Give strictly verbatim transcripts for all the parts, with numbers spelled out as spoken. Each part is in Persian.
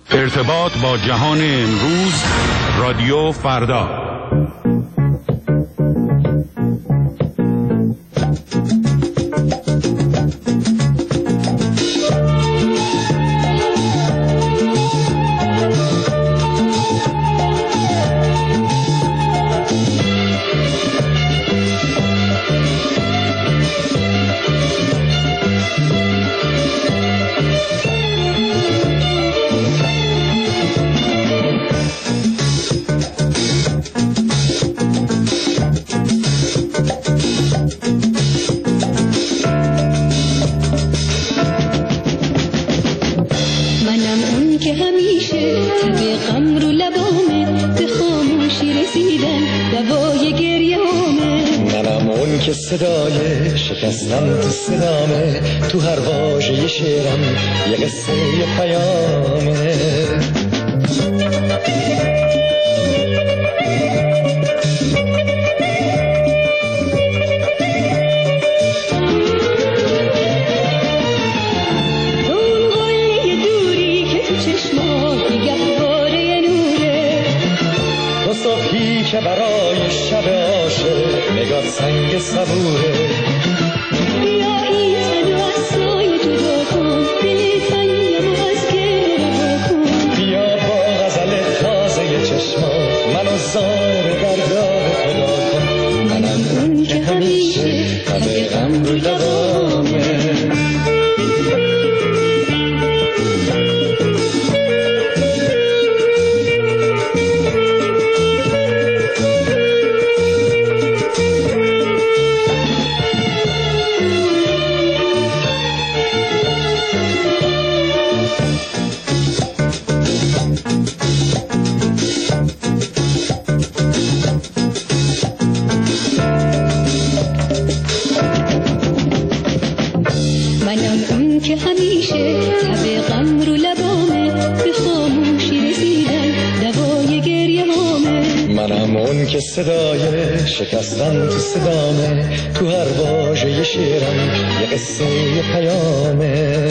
ارتباط با جهان امروز، رادیو فردا. صدای شکستن تو صدامه، تو هر واژه شعرم یه قصه یه پیامه. اون قله دوری که تو چشمات گهواره نوره، تو صبحی که برای شب عاشق نگاه سنگ صبوره. بیا این تن و اصلای جدا کن، دل تنگم و از گره کن. بیا با غزل تازه چشمات منو زار درگاه خدا کن. منم اون که همیشه همه غم رو لبامه. که صدای شکستن تو صدامه، تو هر واژه شعرم یه قصه یه پیامه.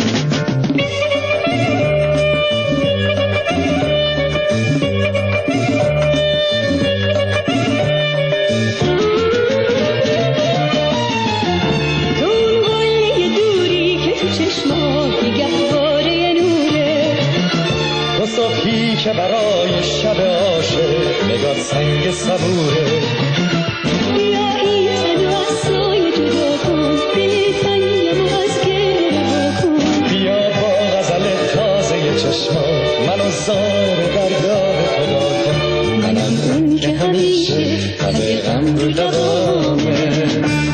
اون قله دوری که تو چشمات گهواره نوره، تو صبحی که برای شب عاشق نگاه سنگ صبوره. بیا این تن و اصلای جدا کن، دل تنگم و از گره کن. بیا با غزل تازه چشمات منو زار درگاه خدا کن. منم اون که همیشه همه غم رو لبامه.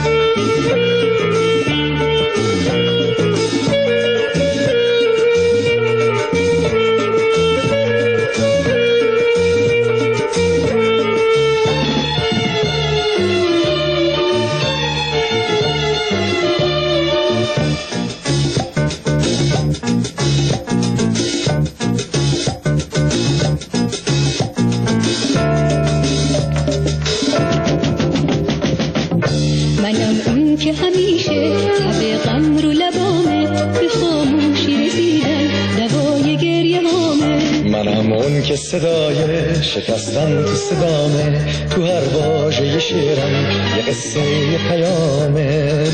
که صدای شکستن تو صدامه، تو هر واژه شعرم یه قصه یه پیامه.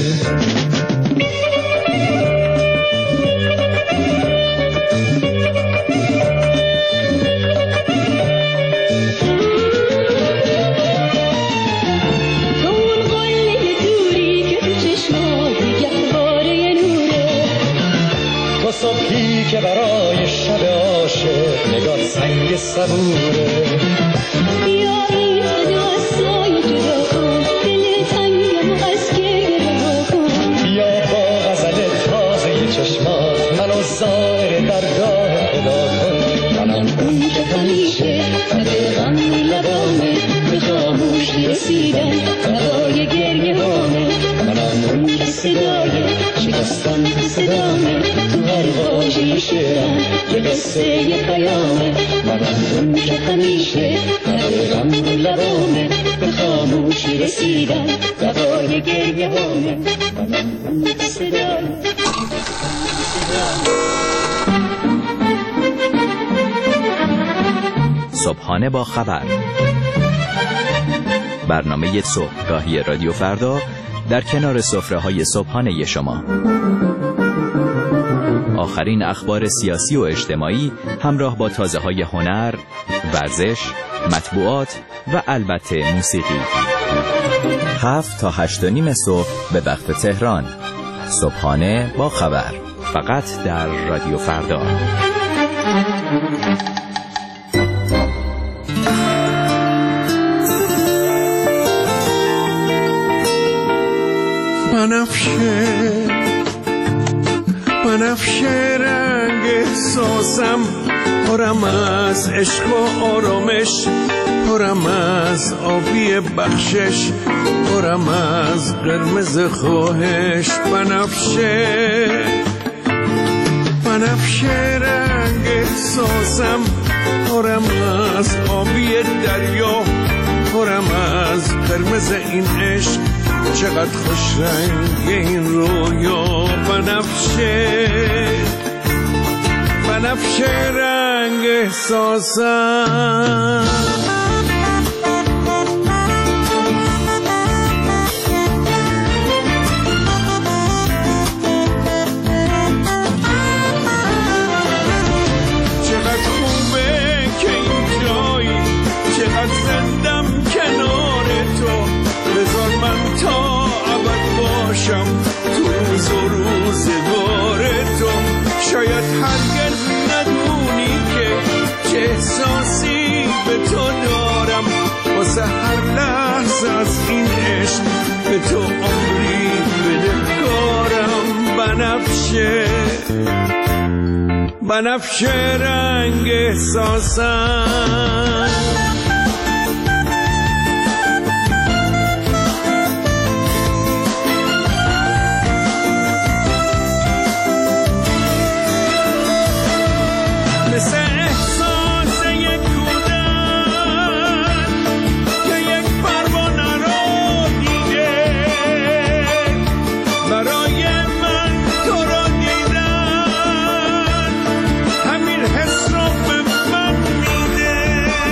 اون قله دوری که تو چشمات گهواره نوره، تو صبحی که برای شب عاشق نگاه سنگ صبوره. بیا این تن و اصلای جدا کن، دل تنگم و از گره کن. بیا با غزل تازه چشمات منو زار درگاه خدا کن. منم اون که همیشه همه غم لبامه، به خاموشی رسیدن هوای گریه هامه. منم اون که صدای شکستن تو صدامه، تو هر واژه شعرم یه قصه یه پیامه. منم اون که همیشه همه غم لبامه، به خاموشی رسیدن هوای گریه هامه. منم اون که صدای صبحانه با خبر، برنامه صبحگاهی رادیو فردا در کنار سفره‌های صبحانه شما. آخرین اخبار سیاسی و اجتماعی همراه با تازه‌های هنر، ورزش، مطبوعات و البته موسیقی. هفت تا هشت و نیم صبح به وقت تهران. صبحانه با خبر، فقط در رادیو فردا. بنفشه بنفشه رنگ احساسم، پرم از عشق و آرامش، پرم از آبی بخشش، پرم از قرمز خواهش. بنفشه بنفشه رنگ احساسم، پرم از آبی دریا، پرم از قرمز این عشق، چقدر خوش رنگ این رویا. بنفشه بنفشه رنگ احساسم. چقدر خوبه که این جایی، چقدر زندم کنار تو، بذار من تا ابد باشم تو روز و روزگار تو. شاید هرگز ندونی که چه احساسی به تو دارم، واسه هر لحظه از این عشق به تو عمری بدهکارم. بنفشه بنفشه رنگ احساسم. مثل احساس یک کودک که یک پروانه را دیده، برای من تو را دیدن همین حس را به من میده.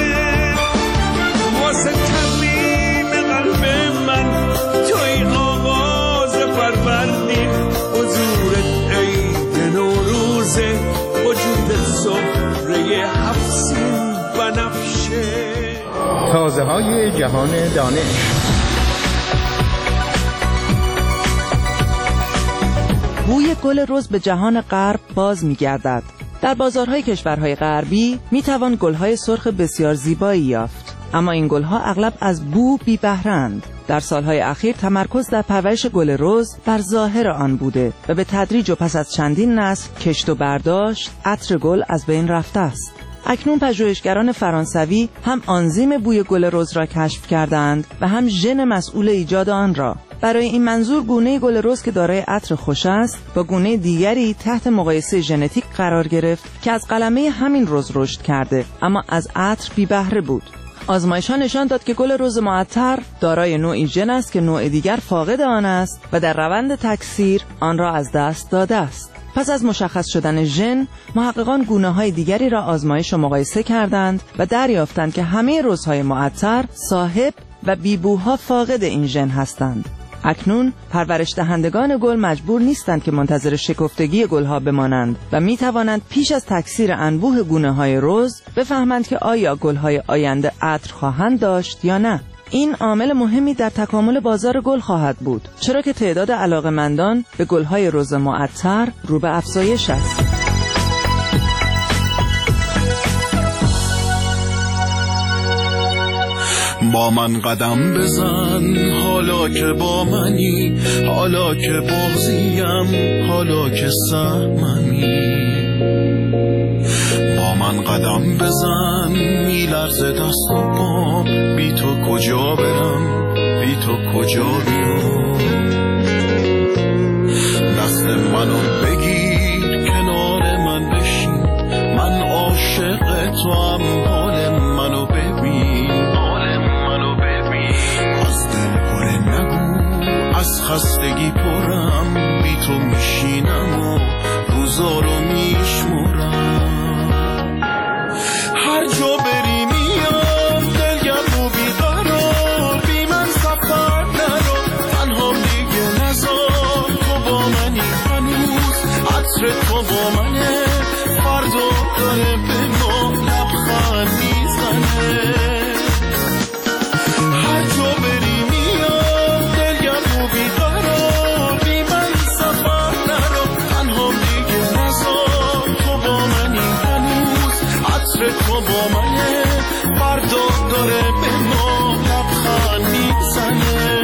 واسه تمیم قلب من توی آغاز فروردین، حضورت عید نوروزه، وجود سفره هفسین. بنفشه تازه های جهان دانش. بوی گل رز به جهان غرب باز می‌گردد. در بازارهای کشورهای غربی می‌توان گل‌های سرخ بسیار زیبایی یافت، اما این گل‌ها اغلب از بو بی بهره‌اند. در سالهای اخیر تمرکز در پرورش گل رز بر ظاهر آن بوده و به تدریج و پس از چندین نسل کشت و برداشت عطر گل از بین رفته است. اکنون پژوهشگران فرانسوی هم آنزیم بوی گل رز را کشف کردند و هم ژن مسئول ایجاد آن را. برای این منظور گونه گل رز که دارای عطر خوش است با گونه دیگری تحت مقایسه ژنتیک قرار گرفت که از قلمه همین رز رشد کرده اما از عطر بی بهره بود. آزمایش‌ها نشان داد که گل رز معطر دارای نوعی ژن است که نوع دیگر فاقد آن است و در روند تکثیر آن را از دست داده است. پس از مشخص شدن ژن، محققان گونه‌های دیگری را آزمایش و مقایسه کردند و دریافتند که همه رزهای معطر صاحب و بیبوها فاقد این ژن هستند. اکنون پرورش دهندگان گل مجبور نیستند که منتظر شکفتگی گلها بمانند و می توانند پیش از تکثیر انبوه گونه‌های رز بفهمند که آیا گلهای آینده عطر خواهند داشت یا نه. این عامل مهمی در تکامل بازار گل خواهد بود، چرا که تعداد علاقه‌مندان به گلهای رز معطر رو به افزایش است. با من قدم بزن حالا که با منی، حالا که بغضیم، حالا که سهممی. با من قدم بزن میلرزه دست و پام، بی تو کجا برم، بی تو کجا بیام. دست منو بگیر کنار من بشین، من عاشق تو هم، حال منو ببین، حال منو ببین. از دل پره نگو، از خستگی پرم، بی تو میشینم و روزا رو میشمرم. هر جا بری عطر تو با منه، فردا داره به ما لبخند میزنه.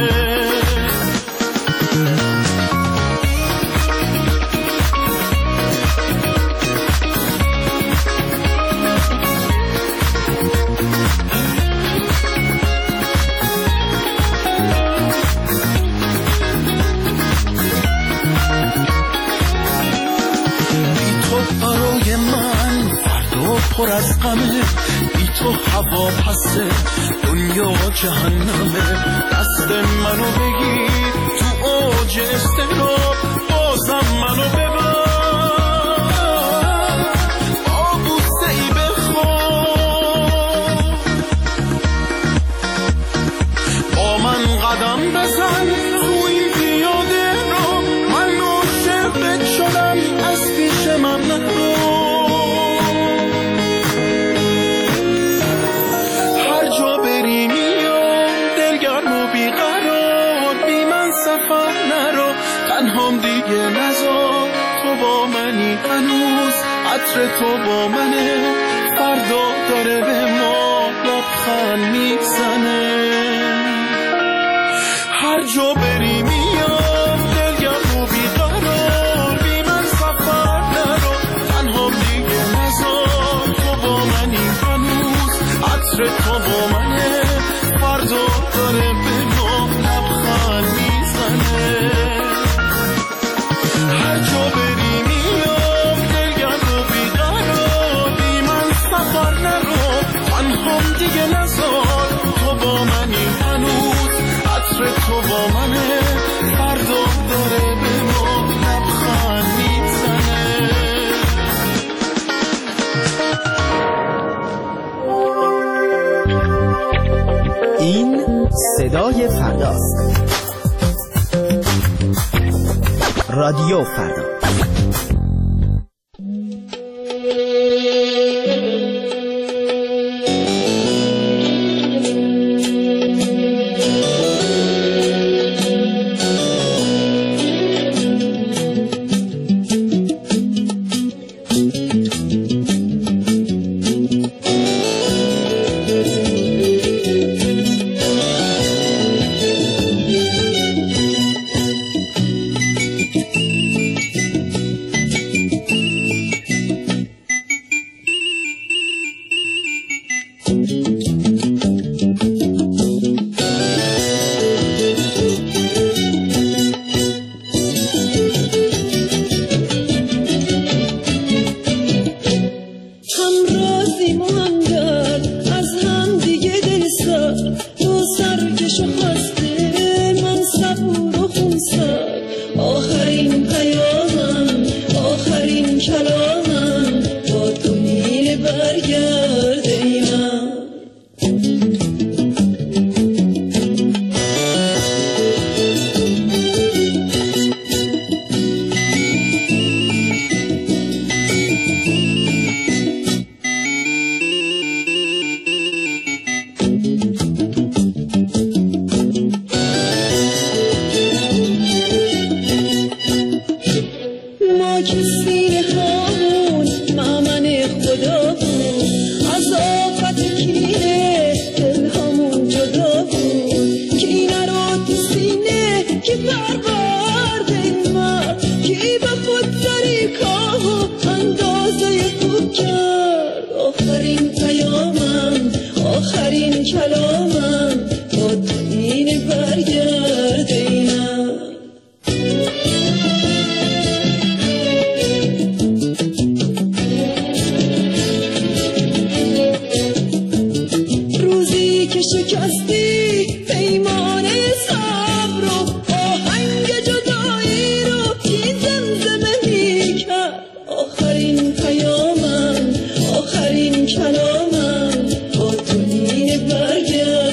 برای من فردا پر از غمه، بی تو هوا پسه دنیا جهنمه. دست منو بگیر تو اوج استقرار، بازم منو ببر با بوسه ای بخواب. با من قدم بزن تو این پیاده رو، من عاشقت شدم از پیش من نرو. هر جا بری میام دلگرم و بیقرار، بی من سفر نرو، تنهام دیگه نذار. تو با منی هنوز، عطر تو با منه، فردا داره به ما لبخند میزنه. هر جا بری میام دلگرم و بیقرار، بی من سفر نرو، تنها دیگه نذار. تو با منی هنوز، عطر تو با منه، فردا داره به ما لبخند میزنه. هر جا بری میام دلگرم و بیقرار، بی من سفر نرو، تنها دیگه نذار. تو با منی هنوز، عطر تو با منه، فردا داره به ما لبخند میزنه. این صدای فرداست. رادیو فردا. آخرین کلامم با تو این برگرد.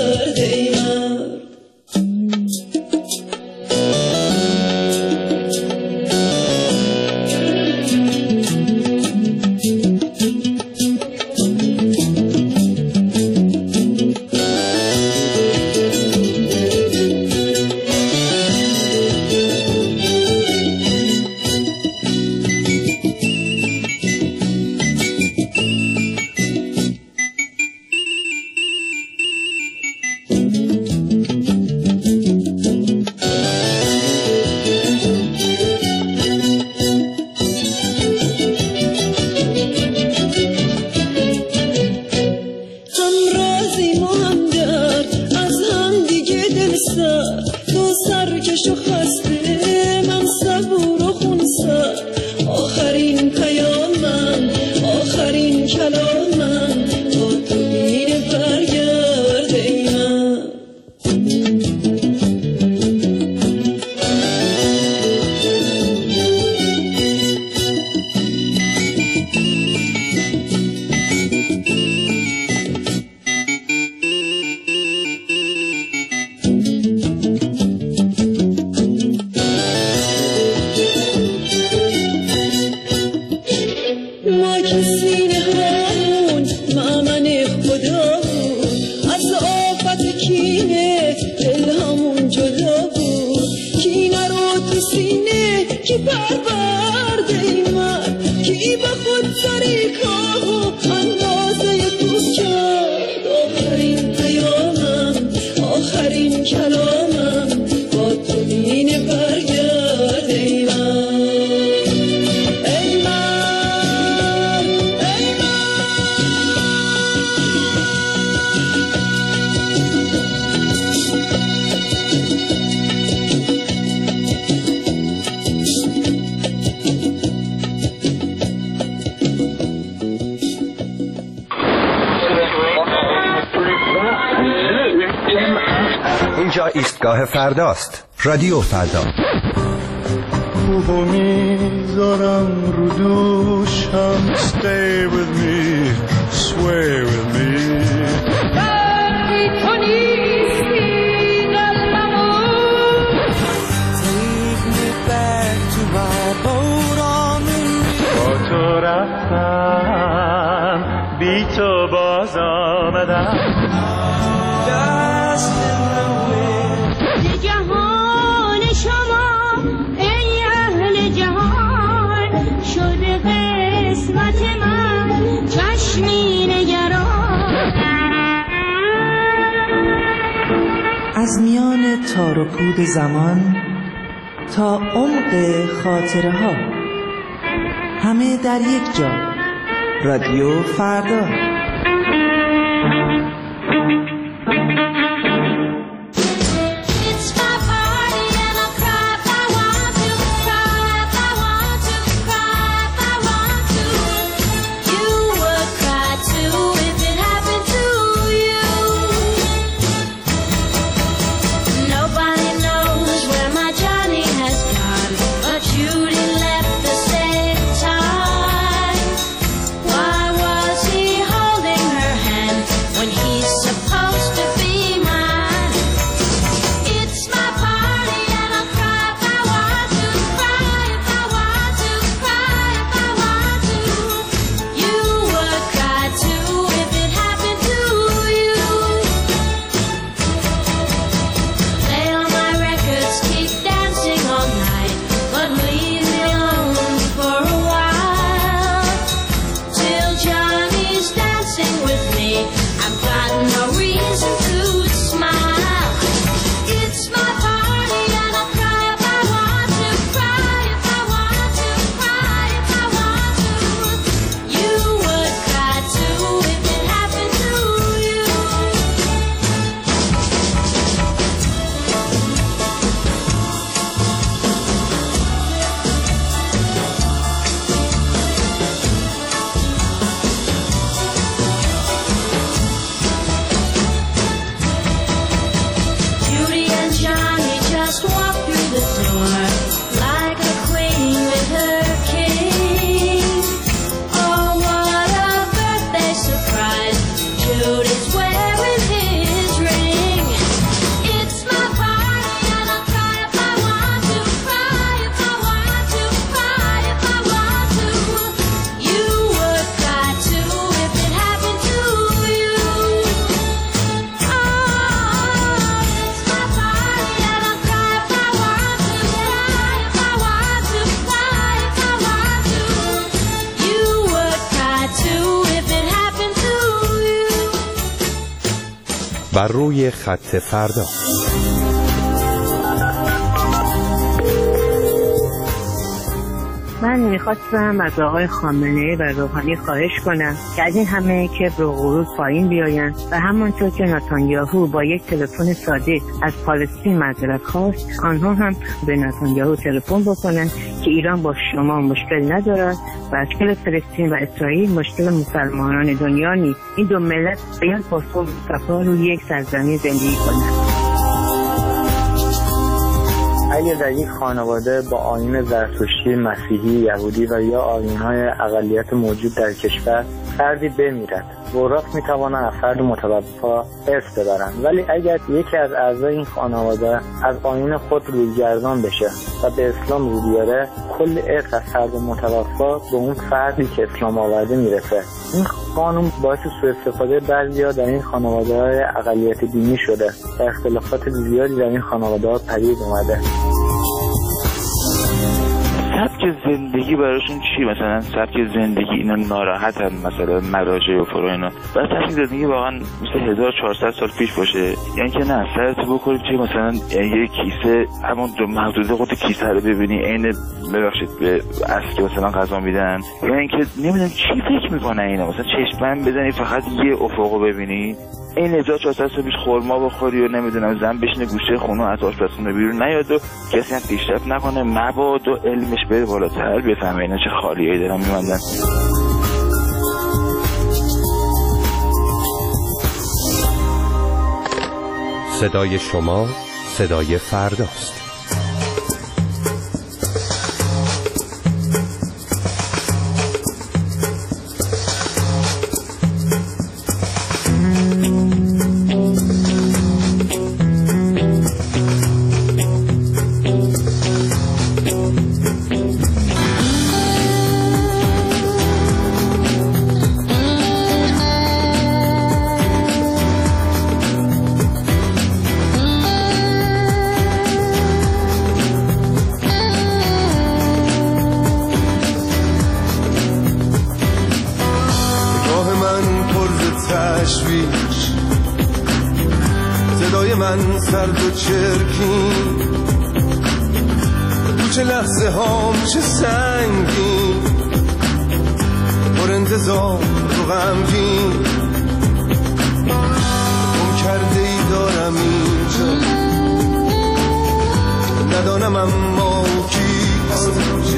خاک سینه همون مأمن خدا بود، از آفت کینه دل همون جدا بود. کینه رو تو سینه کی پرورده من، کی به خود سریکاه و اندازه تو کرد. آخرین پیامم آخرین کلامم با تو اینه برگرد ای من. اینجا ایستگاه فرداست. رادیو فردا. خوبو میذارم رو دوشم. Stay with me, sway with me. وقتی تو نیستی قلبمو Take me back to my boat on the river. با تو رفتم بی تو باز آمدم. جهان شما ای اهل جهان شده قسمت من چشمی نگران. از میان تار و پود زمان تا عمق خاطره ها، همه در یک جا. رادیو فردا. بر روی خط فردا. من میخواستم از آقای خامنه‌ای و روحانی خواهش کنم که از این همه کبر و غرور پایین بیاین و همانطور که نتانیاهو با یک تلفن ساده از پالستین معذرت خواست، آنها هم به نتانیاهو تلفن بکنن که ایران با شما مشکل ندارد و مشکل فلسطین و اسرائیل مشکل مسلمانان دنیا نیست. این دو ملت باید با صلح و صفا روی یک سرزمین زندگی کنند. اگر در یک خانواده با آیین زرتشتی، مسیحی، یهودی و یا آیین‌های اقلیت موجود در کشور فردی بمیرد، ورث میتوانند از فرد متوفا ارث ببرند، ولی اگر یکی از اعضای این خانواده از آیین خود رویگردان بشه و به اسلام رو بیاره، کل ارث از فرد متوفا به اون فردی که اسلام آورده میرسه. این قانون باعث سوء استفاده بعضیا در این خانواده‌های اقلیت دینی شده و اختلافات زیادی در این خانواده‌ها پدید اومده. سبک زندگی براشون چی؟ مثلا سبک زندگی اینا ناراحتن، مثلا مراجع و فرا اینا، بعد سبک زندگی واقعا مثل هزار و چهارصد سال پیش باشه، یعنی که نه سرت بکنیم که مثلا یه کیسه همون محدوده خود کیسه رو ببینی عین ببخشید به اصل مثلا غذا میدن، یعنی که نمیدونم چی فکر میکنن اینا، مثلا چشمن بزنی فقط یه افقو ببینی، این هزار و چهارصد سال پیش خورما بخوری و نمیدونم زن بشینه گوشه خونه از آشپزخونه بیرون نیاد و کسی هم پیشرفت نکنه، مباد و علمش بره بالاتر، بفهمه اینا چه خالیایی دارن میماندن. صدای شما صدای فرداست. صدای من سرد و چرکین، تو چه لحظه ها میشه سنگین، پر انتظار و غمگین، گم کرده ای دارم اینجا، ندانم اما کیست،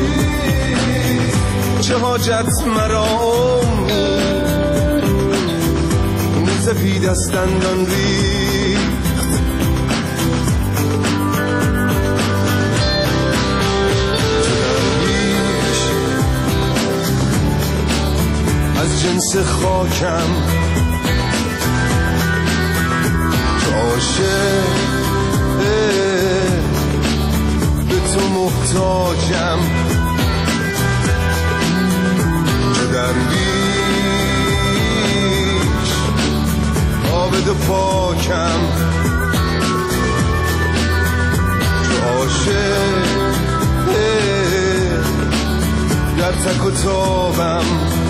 چه حاجت مرا امید، سفید از دندان ریخت، از جنس خاکم که عاشق به تو محتاجم، که درویش عابد و پاکم، که عاشق در تک و تابم.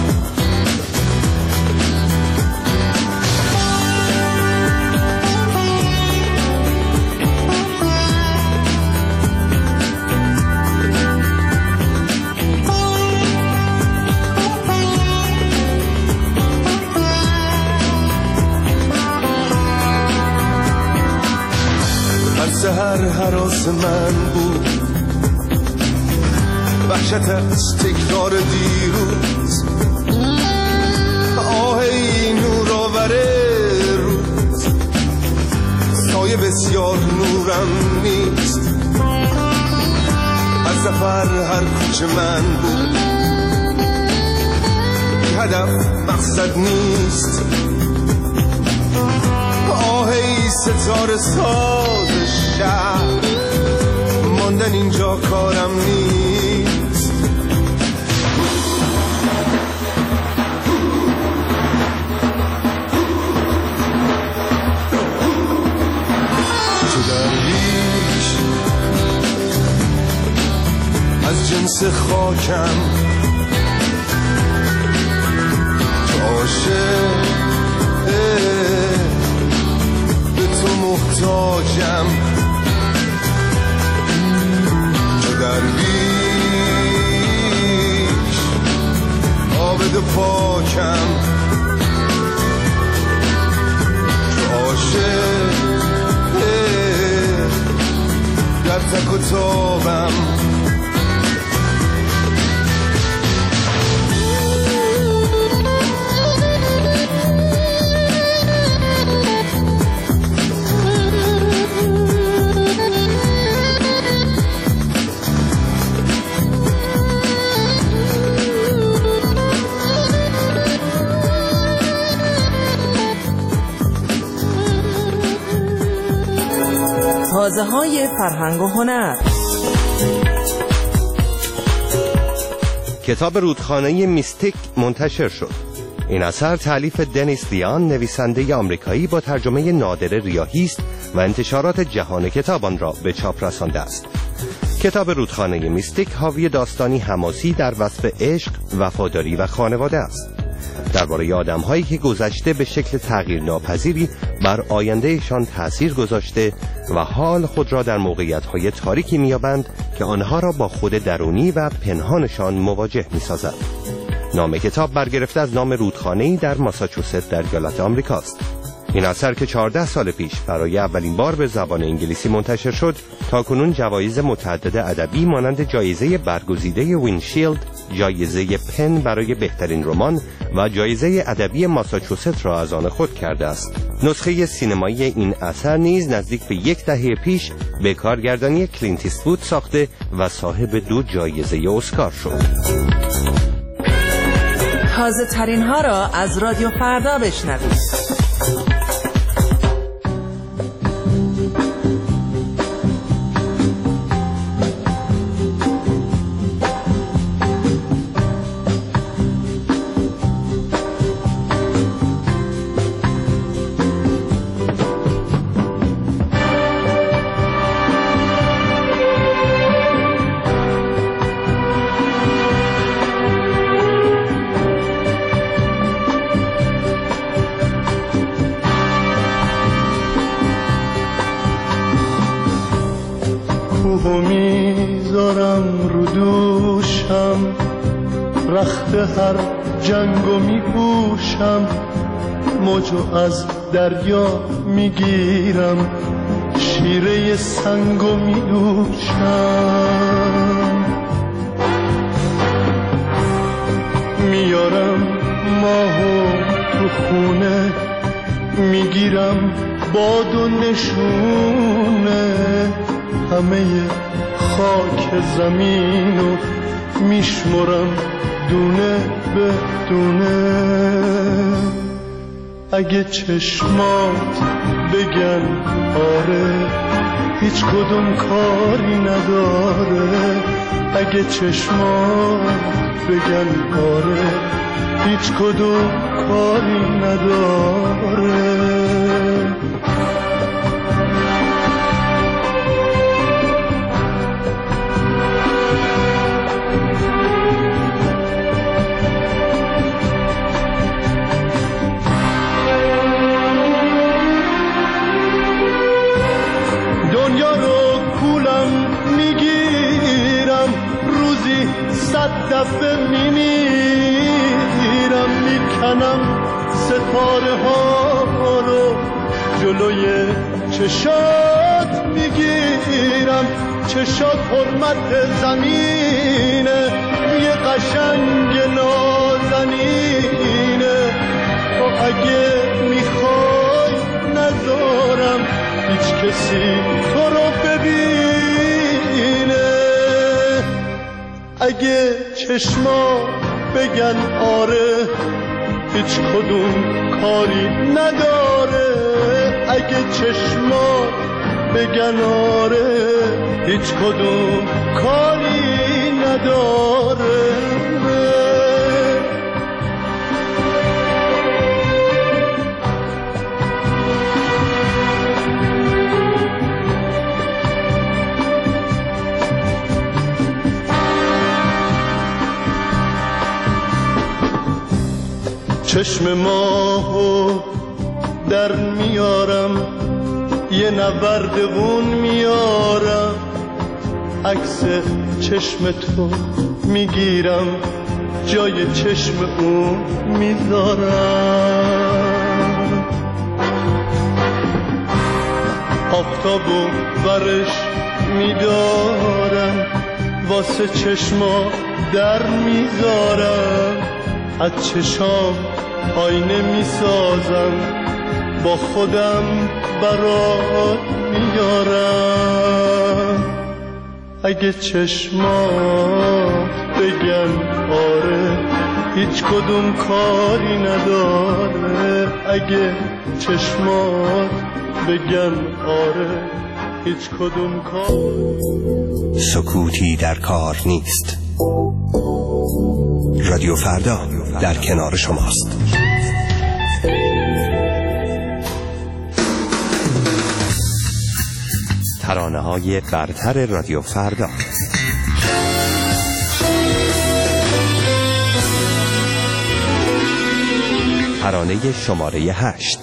سحر هراس من بود، وحشت از تکرار دیروز، آه ای نور آور روز، سایه بسیار نورم نیست، از سفر هر کوچه من بود، بی هدف مقصد نیست، آه ای ستاره ساز شهر، ماندن اینجا کارم نیست، چه درویش از جنس خاکم، که عاشق به تو محتاجم، که درویش عابد و پاکم، که عاشق در تک و تابم. تازه های فرهنگ و هنر. کتاب رودخانه میستیک منتشر شد. این اثر تألیف دنیس دیان، نویسنده آمریکایی با ترجمه نادر ریاحی است و انتشارات جهان کتاب آن را به چاپ رسانده است. کتاب رودخانه میستیک حاوی داستانی حماسی در وصف عشق، وفاداری و خانواده است. درباره آدم‌هایی که گذشته به شکل تغییر ناپذیری بر آیندهشان تأثیر گذاشته و حال خود را در موقعیت‌های تاریکی می‌یابند که آنها را با خود درونی و پنهانشان مواجه می‌سازد. نام کتاب برگرفته از نام رودخانه‌ای در ماساچوست در ایالات آمریکاست. این اثر که چهارده سال پیش برای اولین بار به زبان انگلیسی منتشر شد، تاکنون جوایز متعدد ادبی مانند جایزه برگزیده وینشیلد، جایزه پن برای بهترین رمان و جایزه ادبی ماساچوست را از آن خود کرده است. نسخه سینمایی این اثر نیز نزدیک به یک دهه پیش به کارگردانی کلینت ایستوود ساخته و صاحب دو جایزه اسکار شد. تازه ترین ها را از رادیو فردا بشنوید. کوهو میذارم رو دوشم، رخت هر جنگو میپوشم، موجو از دریا میگیرم، شیره سنگو میدوشم، میارم ماهو تو خونه، میگیرم باد و نشونه، همه خاک زمینو میشمرم دونه به دونه. اگه چشمات بگن آره، هیچ کدوم کاری نداره. اگه چشمات بگن آره، هیچ کدوم کاری نداره. صد دفعه میمیرم، میکنم ستاره ها رو جلوی چشات میگیرم. چشات حرمت زمینه، یه قشنگ نازنینه. تو اگه میخوای نذارم هیچ کسی تو رو ببینه. اگه چشما بگن آره، هیچ کدوم کاری نداره. اگه چشما بگن آره، هیچ کدوم کاری نداره. چشم ماهو در میارم، یه نوردگون میارم، عکس چشم تو میگیرم، جای چشم اون میذارم. آفتابو برش میدارم، واسه چشما در میذارم. از چشام آینه میسازم، با خودم برات میارم. اگه چشمات بگن آره، هیچ کدوم کاری نداره. اگه چشمات بگن آره، هیچ کدوم کار. سکوتی در کار نیست. رادیو فردا در کنار شماست. ترانه‌های برتر رادیو فردا. ترانه شماره هشت.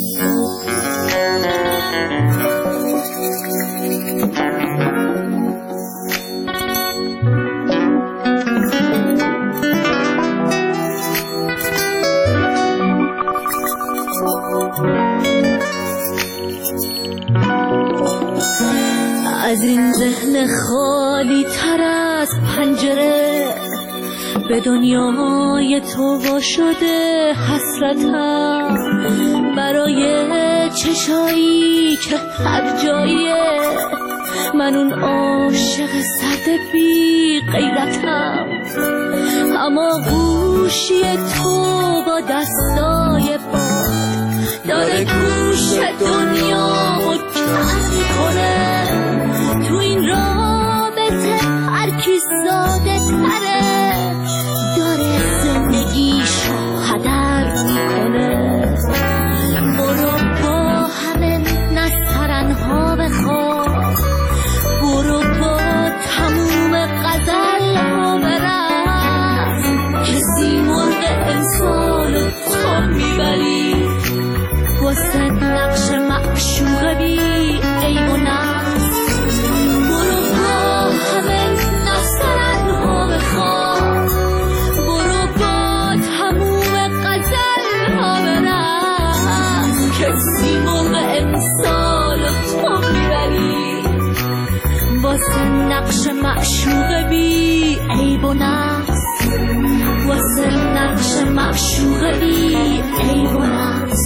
از این ذهن خالی تر از پنجره به دنیای تو وا شده حسرتم، برای چشایی که هر جایه من اون عاشق سرد بی غیرتم. اما گوشی تو با دستای باد داره گوش دنیا مکن میکنه. تو این رابطه هر کی ساده تره داره زندگیشو هدر میکنه. برو با همه نسترنها بخواب، برو با تموم غزل ها برس، کسی مرغ امسال تو میبری واسه نقش معشوق بی عیب و نقص. برو با همه نسترنها بخواب، برو با تموم غزل ها برس، کسی مرغ امسال تو میبری واسه نقش معشوق بی عیب و نقص، واسه نقش معشوق بی عیب و نقص.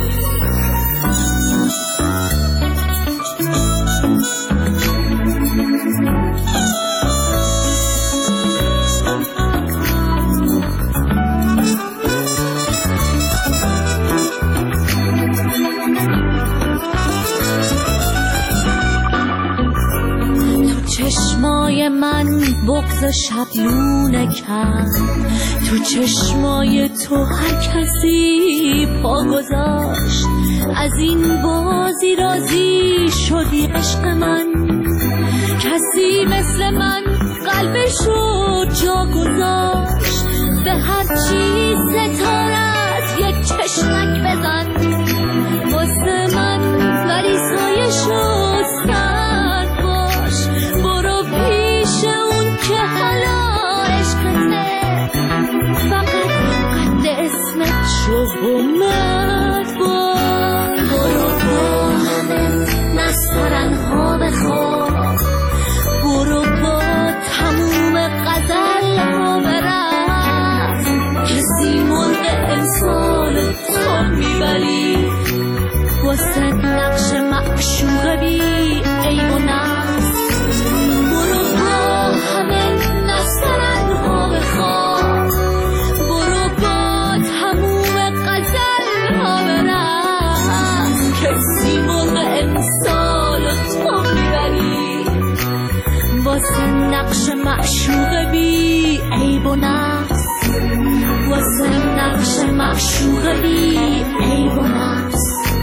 چشمای من بغض شبلونه کرد، تو چشمای تو هر کسی پا گذاشت. از این بازی راضی شدی عشق من، کسی مثل من قلبشو جا گذاشت. به هر چیز ستارت یک چشمک بزن واسه من، ولی سایه شد سرد باش. برو پیش اون که حالا عشقته، فقط قد اسمت شو و مرد باش. برو با همه نسترنها بخواب، برو با تموم غزل ها برس، کسی مرغ امسال تو میبری واسه نقش معشوق بی عیب و نقص. برو با همه نسترنها بخواب، برو با تموم غزل ها برس، کسی مرغ امسال تو میبری واسه نقش معشوق بی عیب و نقص، واسه نقش معشوق بی عیب و نقص.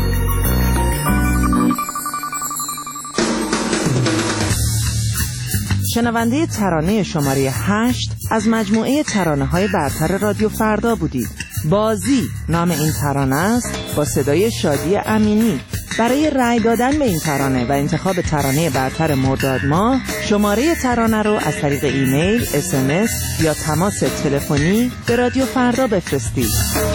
شنونده ترانه شماره هشت از مجموعه ترانه های برتر رادیو فردا بودید. بازی نام این ترانه است با صدای شادی امینی. برای رأی دادن به این ترانه و انتخاب ترانه برتر مرداد ماه شماره ترانه رو از طریق ایمیل، اس ام اس یا تماس تلفنی به رادیو فردا بفرستید.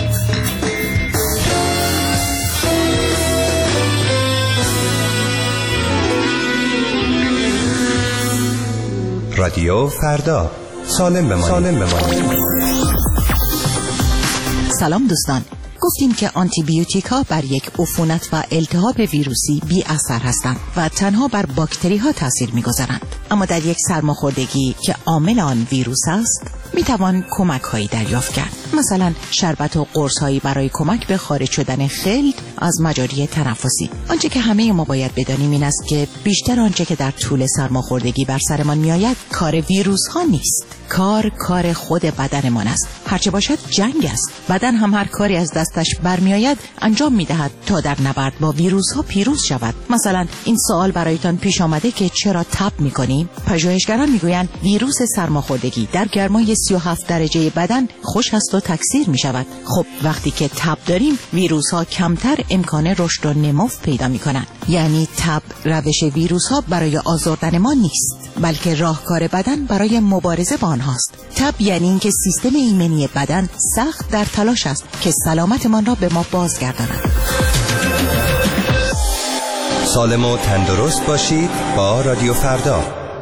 رادیو فردا، سالم بمانید. سالم بمانید. سلام دوستان، گفتیم که آنتی بیوتیک ها بر یک عفونت و التهاب ویروسی بی اثر هستند و تنها بر باکتری ها تاثیر می‌گذارند. اما در یک سرماخوردگی که عامل آن ویروس است، میتوان کمک هایی دریافت کرد. مثلا شربت و قرص هایی برای کمک به خارج شدن خلد از مجاری تنفسی. آنچه که همه ما باید بدانیم این است که بیشتر آنچه که در طول سرماخوردگی بر سرمان میآید کار ویروس ها نیست. کار کار خود بدنمان است. هرچه باشد جنگ است. بدن هم هر کاری از دستش برمیآید انجام میدهد تا در نبرد با ویروس ها پیروز شود. مثلا این سوال برایتان پیش آمده که چرا تب میکنیم؟ پژوهشگران میگویند ویروس سرماخوردگی در گرمای سی و هفت درجه بدن خشک است و تکثیر می شود. خب وقتی که تب داریم ویروس ها کمتر امکان رشد و نمو پیدا می کنند. یعنی تب روش ویروس ها برای آزردن ما نیست، بلکه راهکار بدن برای مبارزه با آنهاست. تب یعنی اینکه سیستم ایمنی بدن سخت در تلاش است که سلامتمان را به ما بازگرداند. سالم و تندرست باشید با رادیو فردا.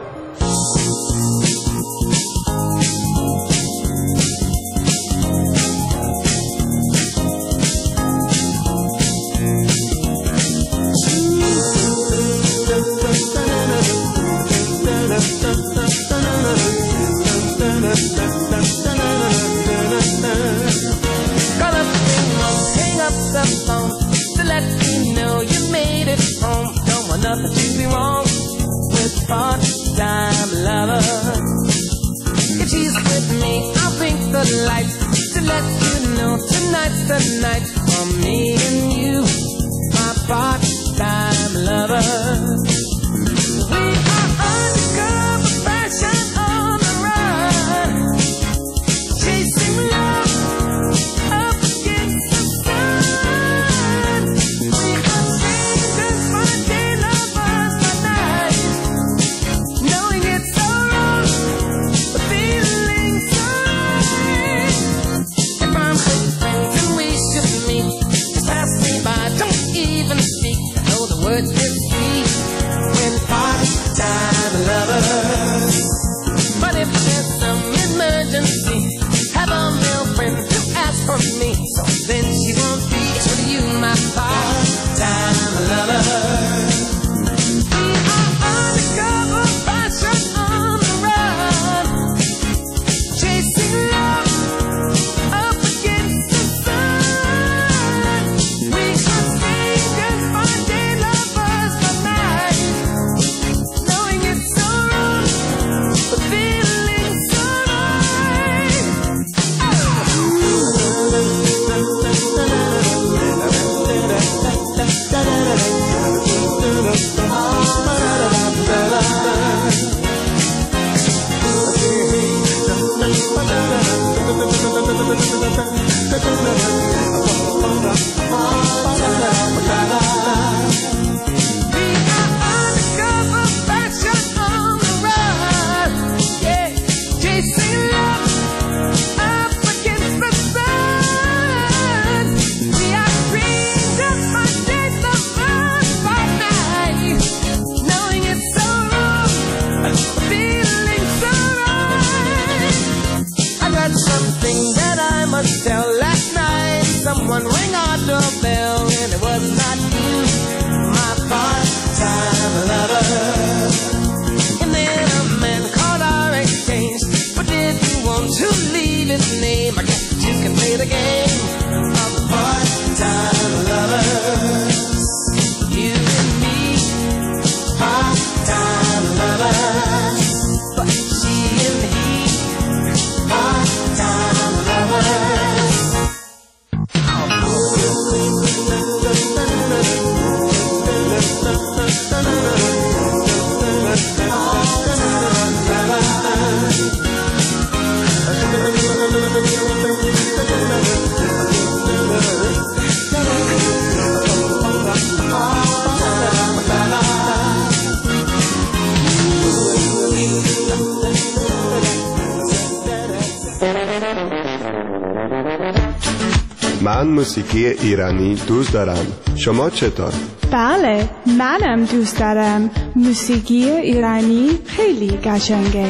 من موسیقی ایرانی دوست دارم. شما چطور؟ بله، منم دوست دارم. موسیقی ایرانی خیلی قشنگه.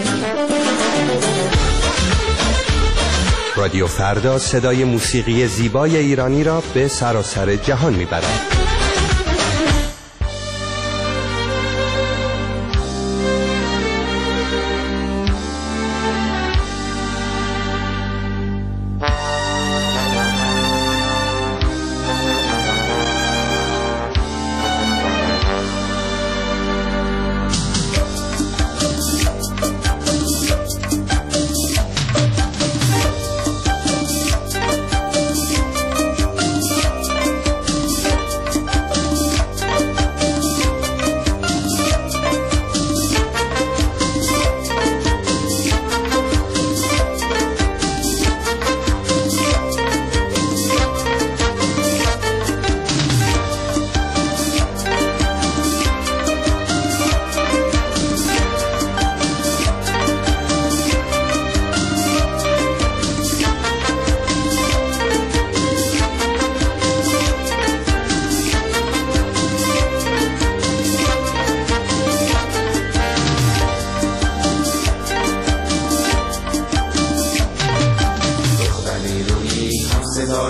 رادیو فردا صدای موسیقی زیبای ایرانی را به سراسر جهان میبرد.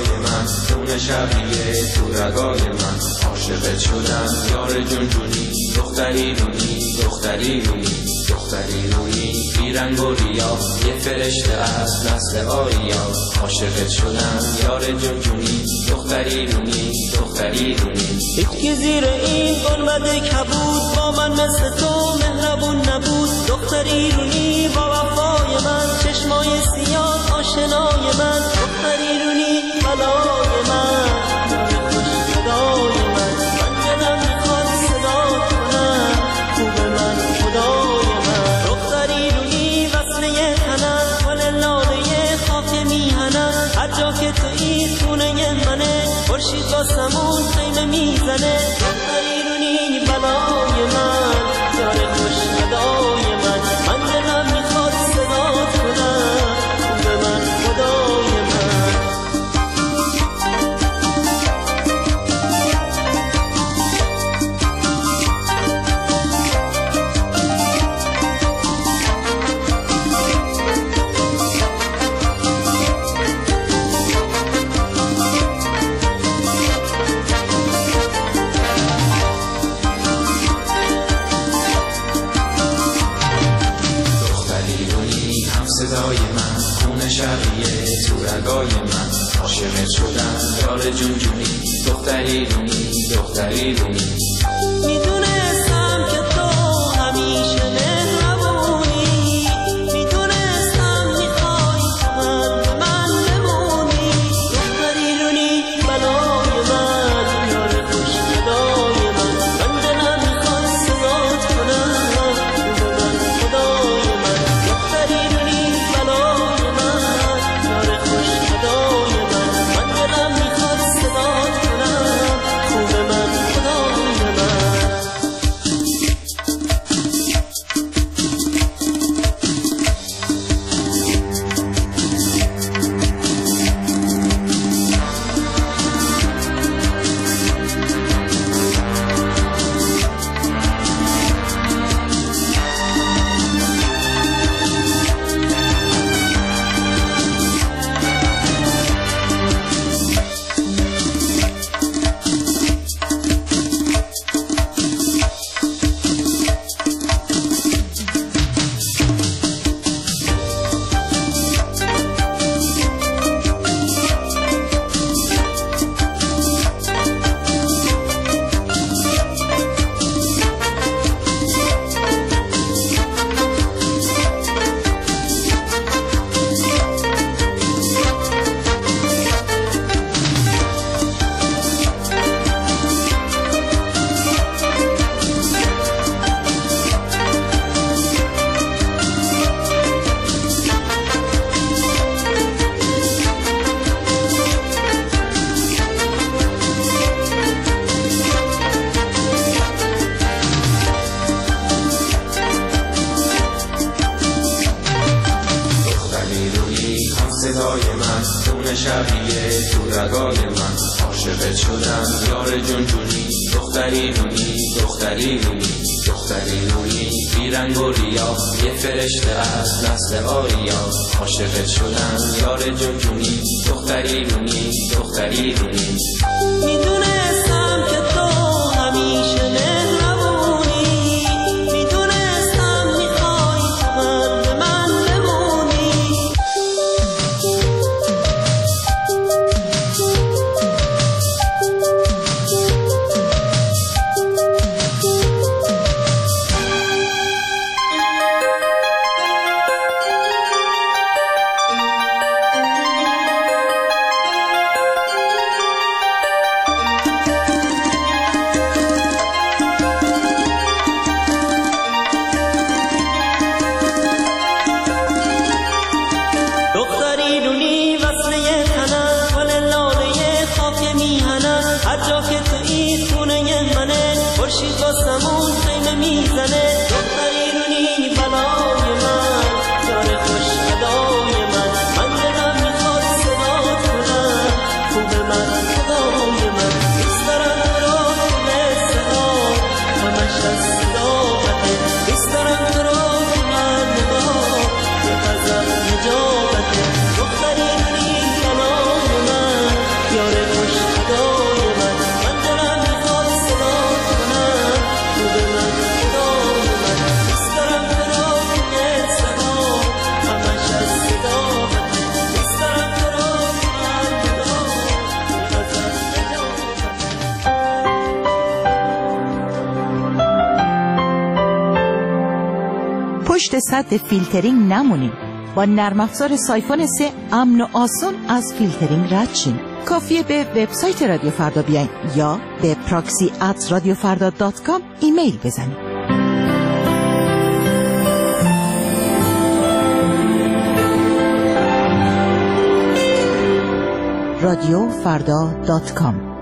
صدای من، خون شبیه تو رگای من، عاشقت شدم یار جون جونی، دختری رونی دختری رونی دختری رونی، بیرنگ و ریا یه فرشته از نسل آریا، عاشقت شدم یار جون جونی، دختری رونی دختری رونی. هیچ زیر این گنبد کبود با من مثل تو مهربون نبود، دختری رونی با وفای من، چشمای سیاه آشنای من، دختری رونی بلای من، خوش صدای من، من دلم میخواد صدا کنم خوب من خدای من، دختری رونی وصله تنم، گل لاله خاک میهنم، هر جا که تویی خونه منه، خورشید با سمون خیمه میزنه، دختری رونی بلای من، یار خوش صدای من، من دلم میخواد صدا کنم خوب من خدای من. صدای من، خون شبیه تو رگای من، عاشقت شدم یار جون جونی، دختری رونی دختری رونی. میدونستم که تو همیشه مهربونی، میدونستم میخوای من به من بمونی، دختری رونی بلای من، یار خوش صدای من، من دلم میخواد صدات کنم خوب من خدای من، دختری رونی بلای من، یار خوش صدای من، من دلم میخواد صدات کنم خوب من خدای من. صدای من، خون شبیه تو رگای من، عاشقت شدم یار جون جونی، دختری رونی دختری رونی دختری رونی، بیرنگ و ریا یه فرشته از نسل آریا، عاشقت شدم یار جون جونی، دختری رونی دختری رونی. میدونستم که تو همیشه مهربونی، میدونستم میخوای من به من بمونی، پشت سد فیلترینگ نمونیم. با نرم افزار سایفون سه امن و آسان از فیلترینگ رد شیم. کافیه به وبسایت رادیو فردا بیاین یا به پراکسی ات رادیو فردا دات کام ایمیل بزنید. رادیو فردا دات کام.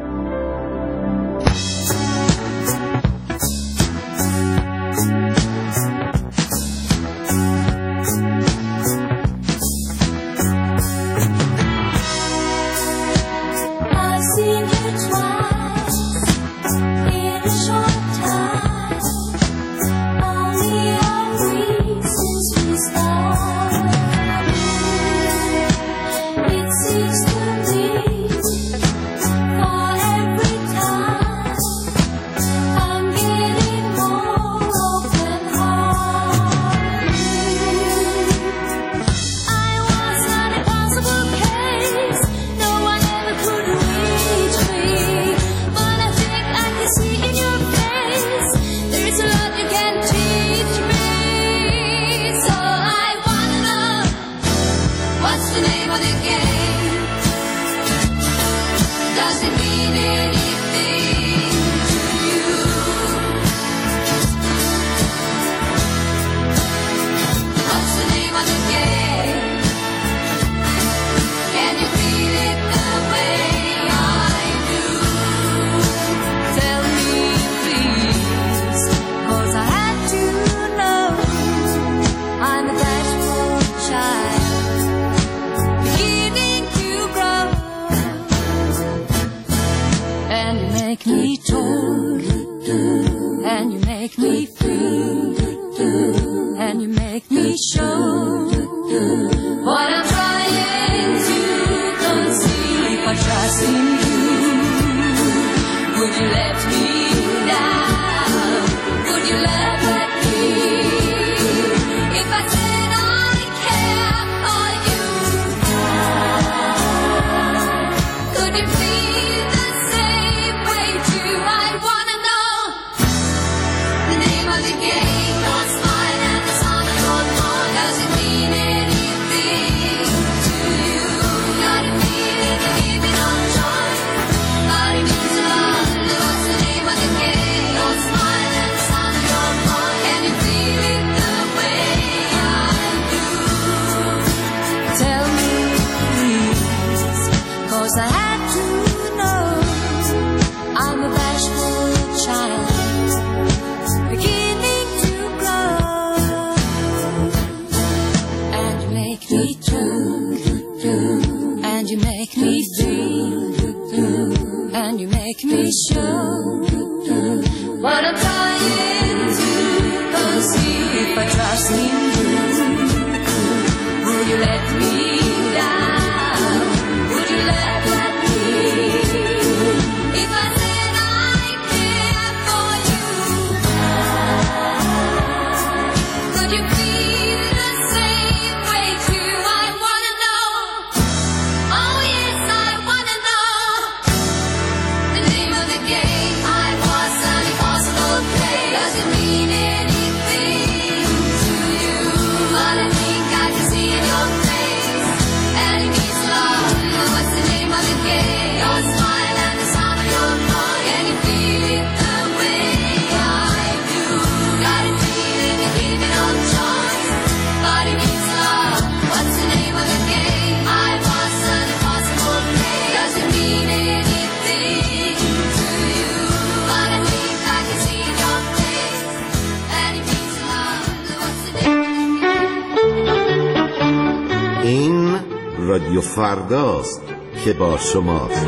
رادیو فرداست که با شماست.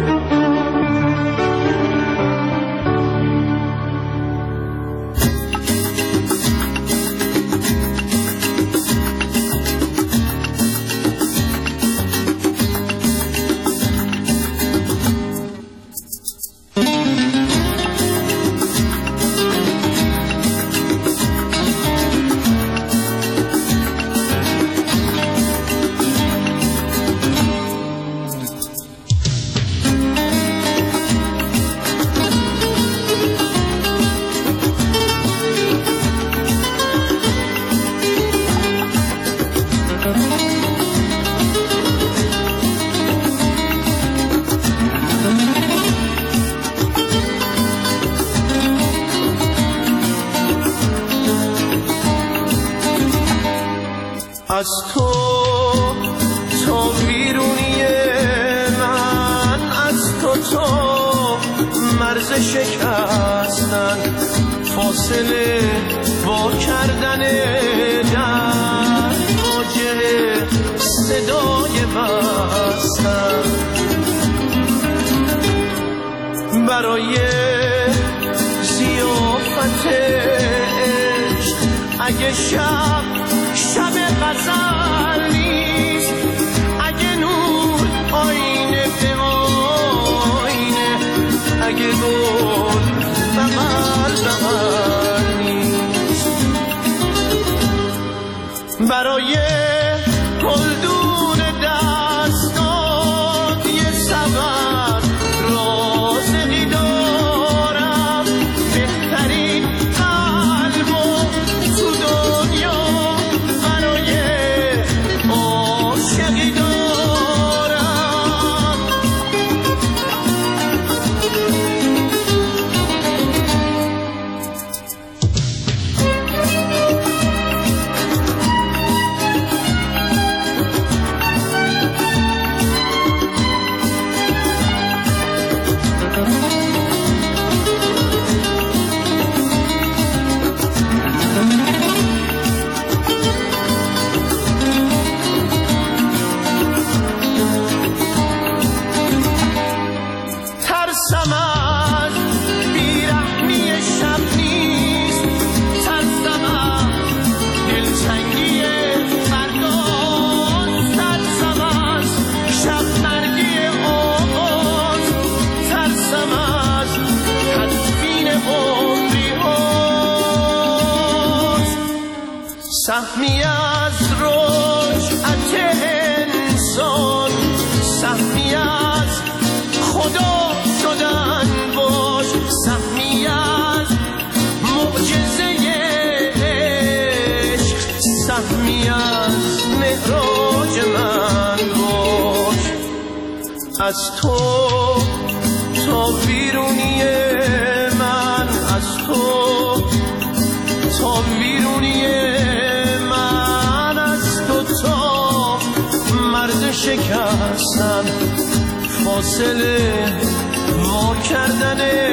از تو تا بیرونی من، از تو تا مرز شکستن، فاصله با کردن در واجه صدای بستن. برای ضیافت عشق اگه شب شب غزل نیست، اگه نور آینه به آینه، اگه گل بغل بغل نیست. برای گلدون دستات یه سبب رازقی دارم، بهترین قلب و تو دنیا برای عاشقی دارم. ترسم از بیرحمی شب نیست، ترسم از دلتنگی فرداست، ترسم از شب مرگی آغاز، ترسم از تدفین عمری هاست. سهمی از رجعت انسان، سهمی از خدا شدن باش، سهمی از معجزه عشق، سهمی از معراج من باش. از تو تا بیرونی من، از تو تا بیرونی من، از تو تا مرز شکستن، فاصله وا کردن